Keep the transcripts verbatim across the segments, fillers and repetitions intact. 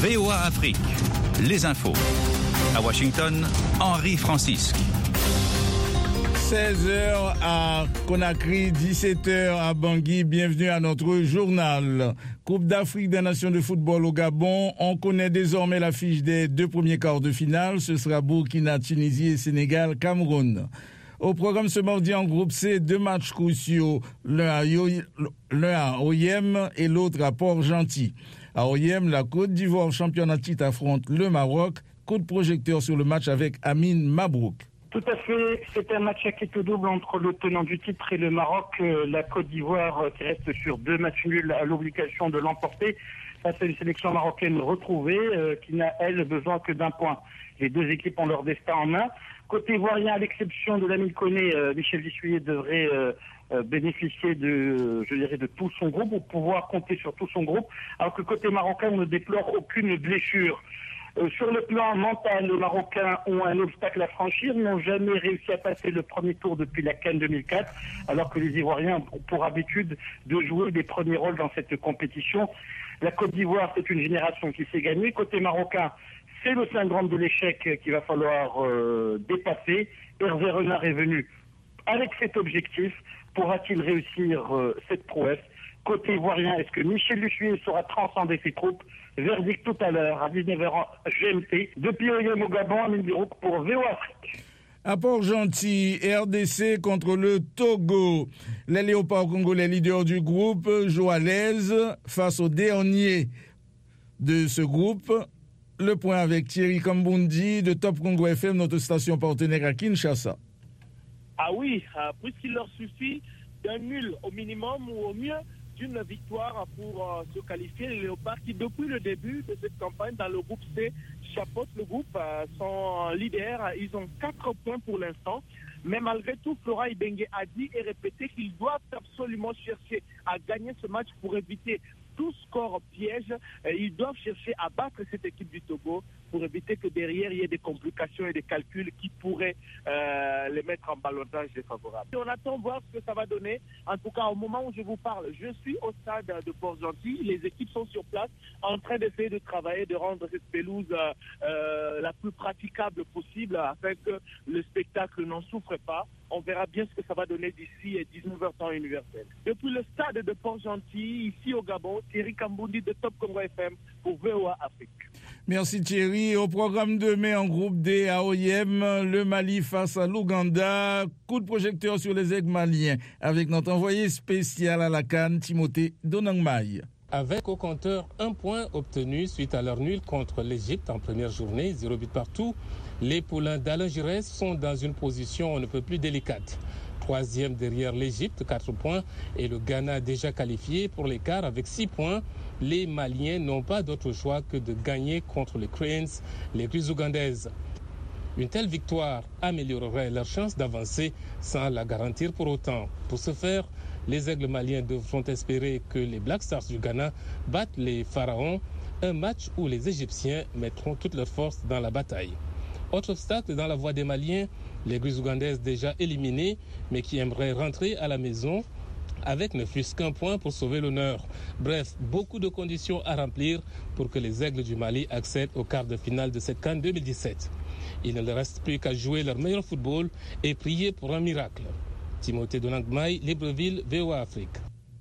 V O A Afrique, les infos. À Washington, Henri Francisque. seize heures à Conakry, dix-sept heures à Bangui. Bienvenue à notre journal. Coupe d'Afrique des Nations de football au Gabon. On connaît désormais l'affiche des deux premiers quarts de finale. Ce sera Burkina, Tunisie et Sénégal, Cameroun. Au programme ce mardi en groupe C, deux matchs cruciaux, l'un à, Yo- l'un à Oyem et l'autre à Port-Gentil. À Oyem, la Côte d'Ivoire, championne en titre, affronte le Maroc. Coup de projecteur sur le match avec Amin Mabrouk. Tout à fait, c'est un match à quitte double entre le tenant du titre et le Maroc. La Côte d'Ivoire qui reste sur deux matchs nuls a l'obligation de l'emporter face à une sélection marocaine retrouvée euh, qui n'a, elle, besoin que d'un point. Les deux équipes ont leur destin en main. Côté ivoirien, à l'exception de l'ami Koné, euh, Michel Dissouillet devrait euh, euh, bénéficier de, je dirais, de tout son groupe, ou pouvoir compter sur tout son groupe, alors que côté marocain, on ne déplore aucune blessure. Euh, sur le plan mental, les Marocains ont un obstacle à franchir, n'ont jamais réussi à passer le premier tour depuis la CAN deux mille quatre, alors que les Ivoiriens ont pour habitude de jouer des premiers rôles dans cette compétition. La Côte d'Ivoire, c'est une génération qui s'est gagnée. Côté marocain, c'est le syndrome de l'échec qu'il va falloir euh, dépasser. Hervé Renard est venu avec cet objectif. Pourra-t-il réussir euh, cette prouesse? Côté ivoirien, est-ce que Michel Dissouillet saura transcender ses troupes? Verdict tout à l'heure à dix-neuf heures G M T. Depuis Oyem au Gabon, Amin Birouk pour V O A Afrique. À Port-Gentil, R D C contre le Togo. Les Léopards congolais leaders du groupe jouent à l'aise face au dernier de ce groupe. Le point avec Thierry Kambundi de Top Congo F M, notre station partenaire à Kinshasa. Ah oui, puisqu'il leur suffit d'un nul au minimum ou au mieux d'une victoire pour euh, se qualifier. Les Léopards qui, depuis le début de cette campagne, dans le groupe C, chapeautent le groupe, euh, sont leaders. Ils ont quatre points pour l'instant. Mais malgré tout, Flora Ibenge a dit et répété qu'ils doivent absolument chercher à gagner ce match pour éviter tout score piège. Ils doivent chercher à battre cette équipe du Togo pour éviter que derrière il y ait des complications et des calculs qui pourraient euh, les mettre en ballottage défavorable. On attend voir ce que ça va donner. En tout cas, au moment où je vous parle, je suis au stade de Port-Gentil. Les équipes sont sur place en train d'essayer de travailler, de rendre cette pelouse euh, euh, la plus praticable possible afin que le spectacle n'en souffre pas. On verra bien ce que ça va donner d'ici dix-neuf heures temps universel. Depuis le stade de Port-Gentil, ici au Gabon, Thierry Kambundi de Top Congo F M pour V O A Afrique. Merci Thierry. Au programme de mai en groupe D à Oyem, le Mali face à l'Ouganda. Coup de projecteur sur les aigles maliens avec notre envoyé spécial à la CAN, Timothée Donangmaï. Avec au compteur un point obtenu suite à leur nul contre l'Égypte en première journée, zéro but partout, les poulains d'Alain Giresse sont dans une position on ne peut plus délicate. Troisième derrière l'Égypte, quatre points, et le Ghana déjà qualifié pour l'écart avec six points. Les Maliens n'ont pas d'autre choix que de gagner contre les Cranes, les Grises ougandaises. Une telle victoire améliorerait leur chance d'avancer sans la garantir pour autant. Pour ce faire, les aigles maliens devront espérer que les Black Stars du Ghana battent les Pharaons, un match où les Égyptiens mettront toutes leurs forces dans la bataille. Autre obstacle dans la voie des Maliens, les Grises ougandaises déjà éliminées, mais qui aimeraient rentrer à la maison avec ne fût-ce qu'un point pour sauver l'honneur. Bref, beaucoup de conditions à remplir pour que les Aigles du Mali accèdent au quart de finale de cette CAN deux mille dix-sept. Il ne leur reste plus qu'à jouer leur meilleur football et prier pour un miracle. Timothée Donangmaï, Libreville, V O A Afrique.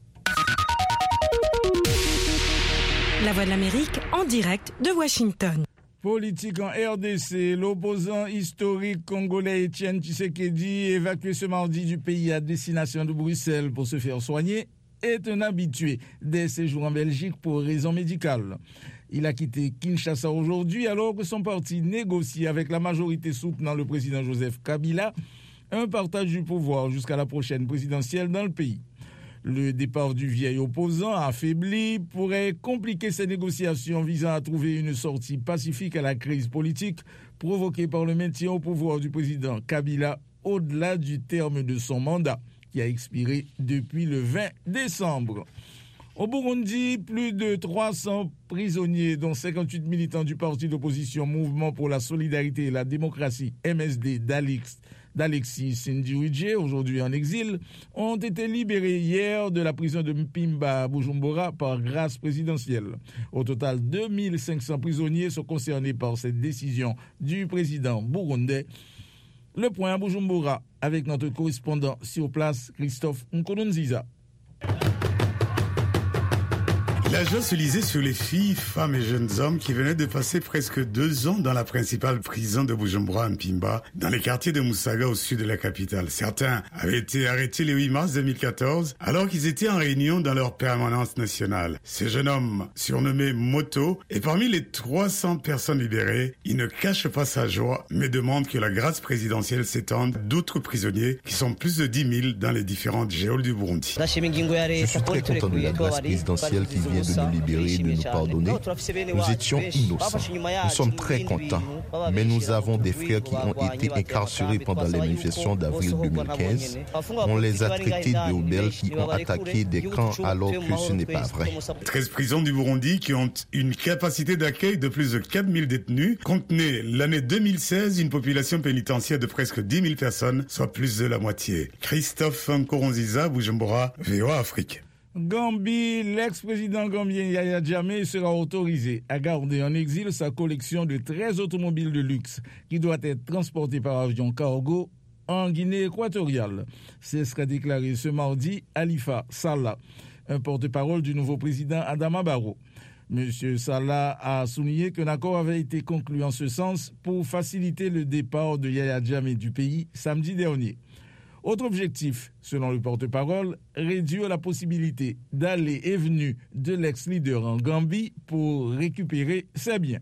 La Voix de l'Amérique en direct de Washington. Politique en R D C, l'opposant historique congolais Étienne Tshisekedi, évacué ce mardi du pays à destination de Bruxelles pour se faire soigner, est un habitué des séjours en Belgique pour raisons médicales. Il a quitté Kinshasa aujourd'hui alors que son parti négocie avec la majorité soutenant le président Joseph Kabila un partage du pouvoir jusqu'à la prochaine présidentielle dans le pays. Le départ du vieil opposant affaibli pourrait compliquer ces négociations visant à trouver une sortie pacifique à la crise politique provoquée par le maintien au pouvoir du président Kabila au-delà du terme de son mandat, qui a expiré depuis le vingt décembre. Au Burundi, plus de trois cents prisonniers, dont cinquante-huit militants du parti d'opposition Mouvement pour la solidarité et la démocratie, M S D, d'Alix, d'Alexis Sindiouidje, aujourd'hui en exil, ont été libérés hier de la prison de Mpimba à Bujumbura par grâce présidentielle. Au total, deux mille cinq cents prisonniers sont concernés par cette décision du président burundais. Le point à Bujumbura avec notre correspondant sur place, Christophe Nkurunziza. L'agent se lisait sur les filles, femmes et jeunes hommes qui venaient de passer presque deux ans dans la principale prison de Bujumbura, Mpimba, dans les quartiers de Musaga au sud de la capitale. Certains avaient été arrêtés le huit mars deux mille quatorze alors qu'ils étaient en réunion dans leur permanence nationale. Ce jeune homme, surnommé Moto, est parmi les trois cents personnes libérées. Il ne cache pas sa joie, mais demande que la grâce présidentielle s'étende d'autres prisonniers qui sont plus de dix mille dans les différentes geôles du Burundi. Je suis très content de la grâce présidentielle qui vient de nous libérer et de nous pardonner. Nous étions innocents. Nous sommes très contents. Mais nous avons des frères qui ont été incarcérés pendant les manifestations d'avril deux mille quinze. On les a traités de rebelles qui ont attaqué des camps alors que ce n'est pas vrai. treize prisons du Burundi qui ont une capacité d'accueil de plus de quatre mille détenus contenaient l'année deux mille seize une population pénitentiaire de presque dix mille personnes, soit plus de la moitié. Christophe Nkurunziza, Bujumbura, V O A Afrique. Gambie, l'ex-président gambien Yaya Jammeh sera autorisé à garder en exil sa collection de treize automobiles de luxe qui doit être transportée par avion cargo en Guinée équatoriale. C'est ce qu'a déclaré ce mardi Halifa Sallah, un porte-parole du nouveau président Adama Barrow. Monsieur Sallah a souligné qu'un accord avait été conclu en ce sens pour faciliter le départ de Yaya Jammeh du pays samedi dernier. Autre objectif, selon le porte-parole, réduire la possibilité d'aller et venue de l'ex-leader en Gambie pour récupérer ses biens.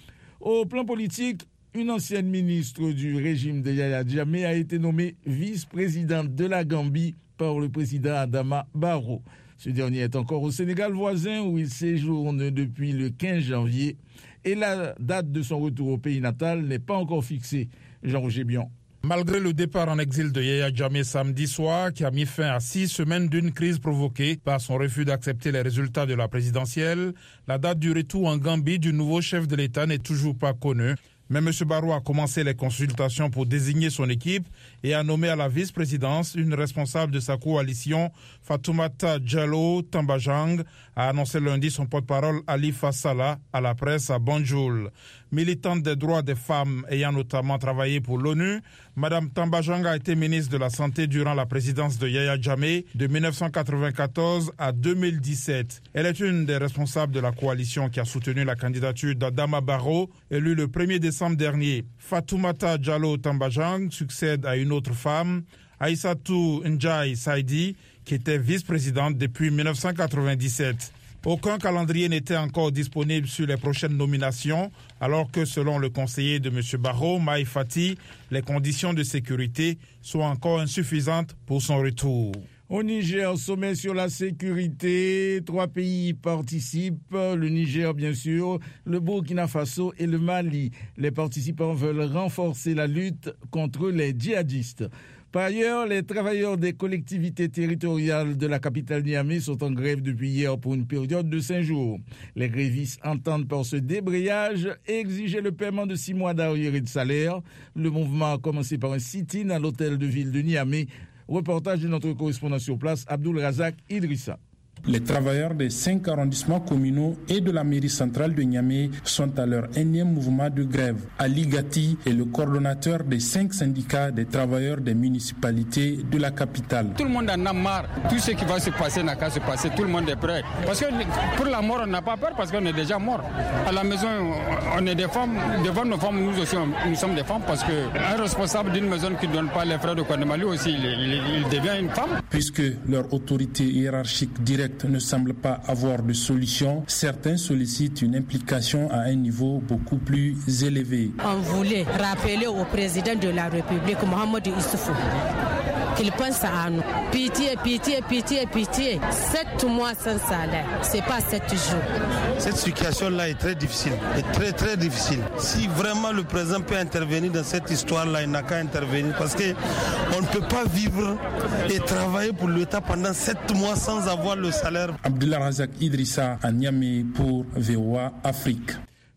Au plan politique, une ancienne ministre du régime de Yaya Jammeh a été nommée vice-présidente de la Gambie par le président Adama Barrow. Ce dernier est encore au Sénégal voisin où il séjourne depuis le quinze janvier et la date de son retour au pays natal n'est pas encore fixée. Jean-Roger Bion. Malgré le départ en exil de Yaya Jammeh samedi soir, qui a mis fin à six semaines d'une crise provoquée par son refus d'accepter les résultats de la présidentielle, la date du retour en Gambie du nouveau chef de l'État n'est toujours pas connue. Mais M. Barrow a commencé les consultations pour désigner son équipe et a nommé à la vice-présidence une responsable de sa coalition, Fatoumata Jallow Tambajang, a annoncé lundi son porte-parole Halifa Sallah à la presse à Banjul. Militante des droits des femmes ayant notamment travaillé pour l'ONU, Mme Tambajang a été ministre de la Santé durant la présidence de Yaya Jammeh de mille neuf cent quatre-vingt-quatorze à deux mille dix-sept. Elle est une des responsables de la coalition qui a soutenu la candidature d'Adama Barrow, élu le premier décembre dernier. Fatoumata Jallow Tambajang succède à une autre femme, Aïssatou Ndiaye Saidi, qui était vice-présidente depuis mille neuf cent quatre-vingt-dix-sept. Aucun calendrier n'était encore disponible sur les prochaines nominations, alors que selon le conseiller de M. Barrow, Maï Fati, les conditions de sécurité sont encore insuffisantes pour son retour. Au Niger, sommet sur la sécurité, trois pays y participent, le Niger bien sûr, le Burkina Faso et le Mali. Les participants veulent renforcer la lutte contre les djihadistes. Par ailleurs, les travailleurs des collectivités territoriales de la capitale Niamey sont en grève depuis hier pour une période de cinq jours. Les grévistes entendent par ce débrayage exiger le paiement de six mois d'arriérés de salaire. Le mouvement a commencé par un sit-in à l'hôtel de ville de Niamey. Reportage de notre correspondant sur place, Abdul Razak Idrissa. Les travailleurs des cinq arrondissements communaux et de la mairie centrale de Niamey sont à leur énième mouvement de grève. Ali Gati est le coordonnateur des cinq syndicats des travailleurs des municipalités de la capitale. Tout le monde en a marre. Tout ce qui va se passer n'a qu'à se passer. Tout le monde est prêt. Parce que pour la mort, on n'a pas peur parce qu'on est déjà mort. À la maison, on est des femmes. Devant nos femmes, nous aussi, nous sommes des femmes parce qu'un responsable d'une maison qui ne donne pas les frais de Kouadéma, lui aussi, il, il, il devient une femme. Puisque leur autorité hiérarchique directe ne semble pas avoir de solution, certains sollicitent une implication à un niveau beaucoup plus élevé. On voulait rappeler au président de la République, Mohamed Issoufou, qu'il pense à nous. Pitié, pitié, pitié, pitié. Sept mois sans salaire, c'est pas sept jours. Cette situation-là est très difficile, est très très difficile. Si vraiment le président peut intervenir dans cette histoire-là, il n'a qu'à intervenir parce que on ne peut pas vivre et travailler pour l'État pendant sept mois sans avoir le salaire. Abdullah Razak Idrissa à Niamey pour V O A Afrique.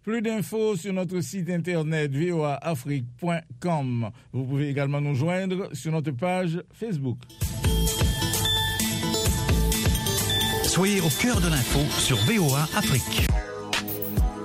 Plus d'infos sur notre site internet v o a afrique point com. Vous pouvez également nous joindre sur notre page Facebook. Soyez au cœur de l'info sur V O A Afrique.